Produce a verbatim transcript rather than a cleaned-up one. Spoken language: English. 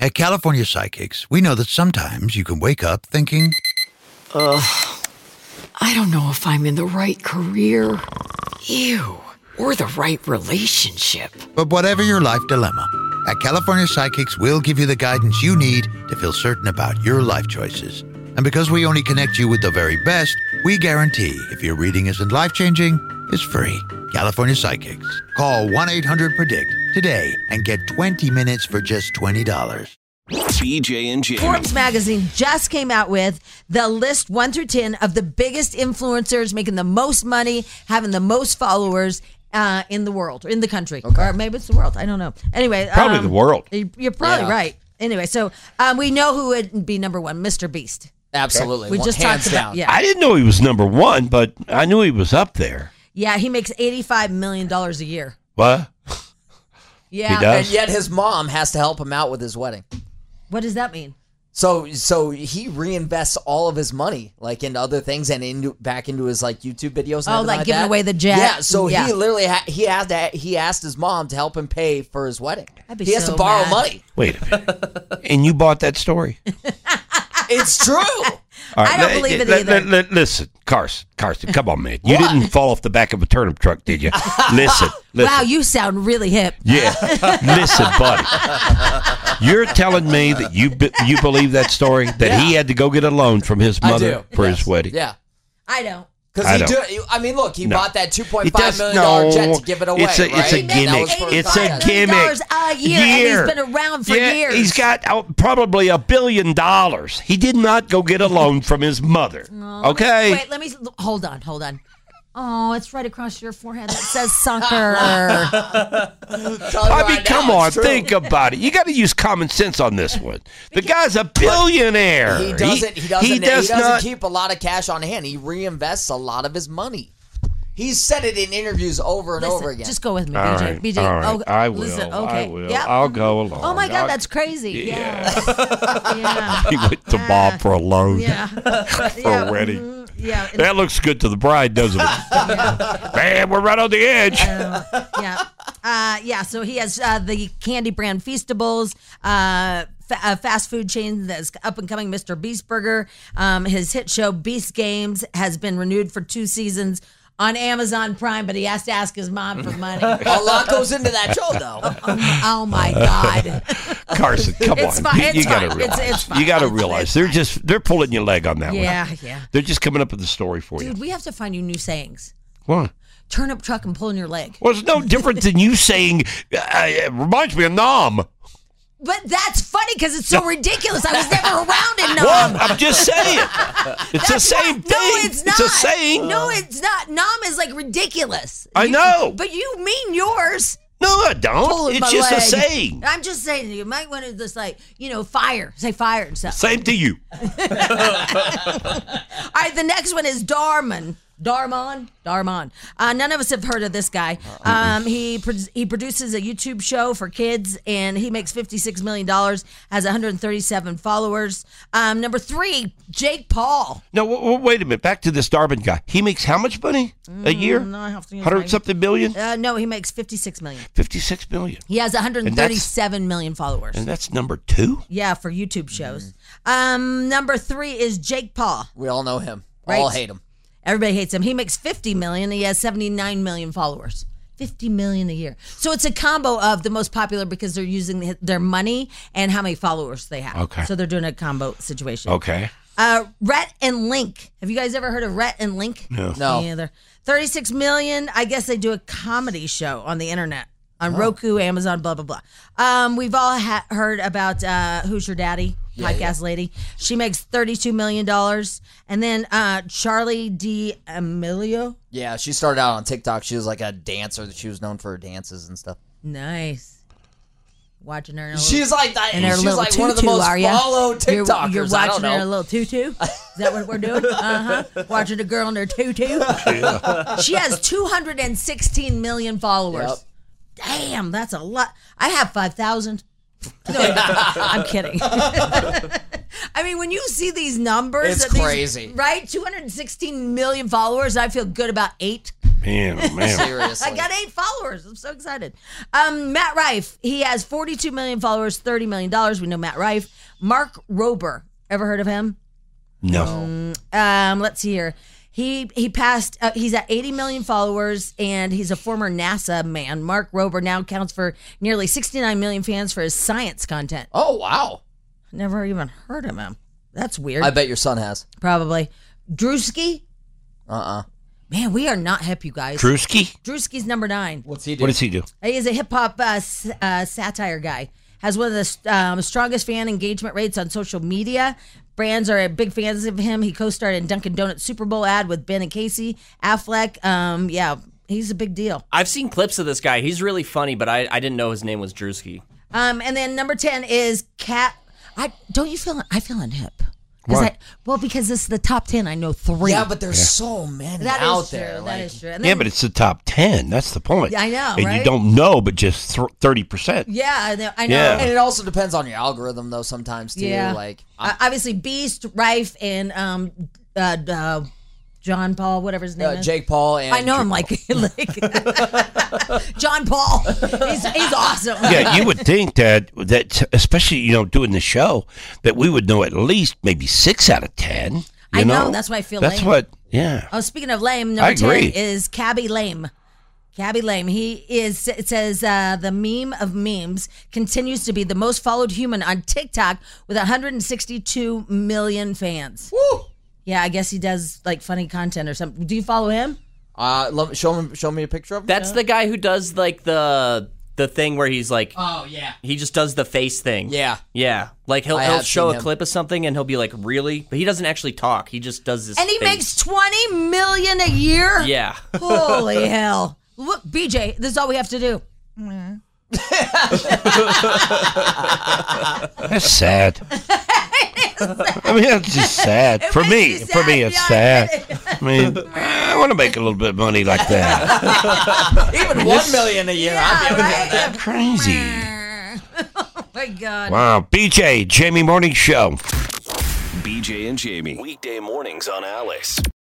At California Psychics, we know that sometimes you can wake up thinking, Ugh, I don't know if I'm in the right career. Ew. Or the right relationship. But whatever your life dilemma, at California Psychics, we'll give you the guidance you need to feel certain about your life choices. And because we only connect you with the very best, we guarantee if your reading isn't life-changing, it's free. California Psychics. Call one eight hundred predict today and get twenty minutes for just twenty dollars. B J and Jamie. Forbes magazine just came out with the list one through ten of the biggest influencers making the most money, having the most followers uh, in the world, or in the country. Okay. Or maybe it's the world. I don't know. Anyway. Probably um, the world. You're probably Yeah. right. Anyway, so um, we know who would be number one, Mister Beast. Absolutely. We Well, just hands talked down. about, yeah. I didn't know he was number one, but I knew he was up there. Yeah, he makes eighty-five million dollars a year. What? Yeah. He does? And yet his mom has to help him out with his wedding. What does that mean? So so he reinvests all of his money like into other things and into back into his like YouTube videos. And Oh, everything like like giving that. away the jet? Yeah. So Yeah. he literally ha- he has to he asked his mom to help him pay for his wedding. I'd be He has so to borrow mad. money. Wait a minute. And you bought that story? It's true. All I don't li- believe it li- either. li- li- listen, Carson, Carson, come on, man. You What? didn't fall off the back of a turnip truck, did you? Listen, listen. Wow, you sound really hip. Yeah, listen, buddy. You're telling me that you be, you believe that story that Yeah. he had to go get a loan from his I mother do. for Yes. his wedding? Yeah. I don't. Because I he don't. do. I mean, look, he No. bought that two point It five does- million dollar no, jet to give it away. it's a- it's right? a That gimmick. was for It's the a contest. gimmick. dollars a year, and Year. he's been around for yeah, years. He's got uh, probably a billion dollars. He did not go get a loan from his mother. Okay? Wait, let me hold on, hold on. Oh, it's right across your forehead. That says sucker. Tell you I mean, right come now, on, it's true. think about it. You got to use common sense on this one. The guy's a billionaire. He doesn't. He, doesn't. He He, does doesn't not. keep a lot of cash on hand. He reinvests a lot of his money. He's said it in interviews over and Listen, over again. just go with me, All B J. right, B J, all right. oh, I will. Listen, I okay. will. Yep. I'll go along. Oh my God, I'll- that's crazy. Yeah. Yeah. yeah. He went to Bob for a loan Yeah. for a wedding. mhm, Yeah. That looks good to the bride, doesn't it? Man, we're right on the edge. yeah. Uh, yeah. So he has uh, the candy brand Feastables, uh, fa- a fast food chain that's up and coming, Mister Beast Burger. Um, his hit show Beast Games has been renewed for two seasons on Amazon Prime, but he has to ask his mom for money. a lot goes into that show, though. oh, oh my God. Carson, come It's on. fine, You, it's you gotta fine, realize. it's- it's fine, You gotta it's- realize it's they're fine. just they're pulling your leg on that one. Yeah, yeah. They're just coming up with the story for Dude, you. we have to find you new sayings. What? Turnip truck and pulling your leg. Well, it's no different than you saying. Uh, it reminds me of Nom. But that's funny because it's so ridiculous. I was never around in Nom. Well, I'm just saying. It's the That's same not- thing. No, it's not. a saying. No, it's not. Nom is like ridiculous. I You- know. But you mean yours. No, I don't. Pulling It's my just leg. a saying. I'm just saying, you might want to just like, you know, fire. Say fire and stuff. Same to you. All right, the next one is Darman. Darman? Darman. Uh, none of us have heard of this guy. Um, he pro- he produces a YouTube show for kids, and he makes fifty-six million dollars, has one hundred thirty-seven followers. Um, number three, Jake Paul. No, w- w- wait a minute. Back to this Darwin guy. He makes how much money a year? no, I have to use Hundred my- something billion. Uh, no, he makes fifty-six million. Fifty-six million. He has one hundred thirty-seven million followers. And that's number two. Yeah, for YouTube shows. Um, number three is Jake Paul. We all know him. Right. All hate him. Everybody hates him. He makes fifty million. He has seventy-nine million followers. fifty million a year. So it's a combo of the most popular because they're using their money and how many followers they have. Okay. So they're doing a combo situation. Okay. Uh, Rhett and Link. Have you guys ever heard of Rhett and Link? No. No. Me either. thirty-six million. I guess they do a comedy show on the internet. On Roku, Amazon, blah, blah, blah. Um, we've all ha- heard about uh, Who's Your Daddy? Podcast lady. She makes thirty-two million dollars. And then uh, Charlie D'Amelio. Yeah, she started out on TikTok. She was like a dancer. She was known for her dances and stuff. Nice. Watching her in a little, She's like that. in her She's little like tutu, one of the most are ya? followed TikTokers. You're, you're I don't watching know. her in a little tutu? Is that what we're doing? Uh-huh. Watching a girl in her tutu? She has two hundred sixteen million followers. Yep. Damn, that's a lot. I have five thousand. No, I'm kidding. I mean, when you see these numbers, It's that these- crazy. right? two hundred sixteen million followers. I feel good about eight. Man, oh, man. Seriously. I got eight followers. I'm so excited. Um, Matt Rife. He has forty-two million followers, thirty million dollars. We know Matt Rife. Mark Rober. Ever heard of him? No. Um, let's see here. He he passed. Uh, he's at eighty million followers, and he's a former NASA man. Mark Rober now counts for nearly sixty-nine million fans for his science content. Oh, wow. Never even heard of him. That's weird. I bet your son has. Probably. Drewski. Uh-uh. Man, we are not hip, you guys. Drewski? Drewski's number nine. What's he do? What does he do? He's a hip hop uh, s- uh, satire guy. Has one of the um, strongest fan engagement rates on social media. Brands are big fans of him. He co-starred in Dunkin' Donuts Super Bowl ad with Ben and Casey Affleck. Um, yeah, he's a big deal. I've seen clips of this guy. He's really funny, but I, I didn't know his name was Drewski. Um, and then number ten is Cat. I don't you feel? I feel unhip. 'Cause Why? I, well, because this is the top ten. I know three. Yeah, but there's so many that out is true. there. That like, is true. And Yeah, then- but it's the top ten. That's the point. Yeah, I know, And right? you don't know, but just th- thirty percent. yeah, I know. I know. Yeah. And it also depends on your algorithm, though, sometimes, too. Yeah. Like, Uh, obviously, Beast, Rife, and um, uh, uh, John Paul, whatever his name uh, is. Jake Paul and... I know him like, like John Paul. He's, he's awesome. Yeah, you would think that that especially you know doing the show that we would know at least maybe six out of ten. You I know, that's why I feel That's lame. what. Yeah. Oh, speaking of lame, I number agree. ten is Cabby Lame. Cabby Lame. He is, it says, uh, the meme of memes continues to be the most followed human on TikTok with one hundred sixty-two million fans. Woo! Yeah, I guess he does like funny content or something. Do you follow him? Uh, let, show, me, show me a picture of him. That's the guy who does like the the thing where he's like, Oh, yeah. he just does the face thing. Yeah. Yeah. Like he'll, I he'll have show seen a him. clip of something and he'll be like, really? But he doesn't actually talk. He just does this And he face. makes twenty million a year? Yeah. Holy hell. Look, B J, this is all we have to do. That's sad. I mean, that's just sad. It For makes me, you for me, sad, it's yeah, sad. I get I mean, I want to make a little bit of money like that. Even one million a year. I'd be okay with that. right? Crazy. Oh my God. Wow. B J, Jamie Morning Show. B J and Jamie. Weekday mornings on Alice.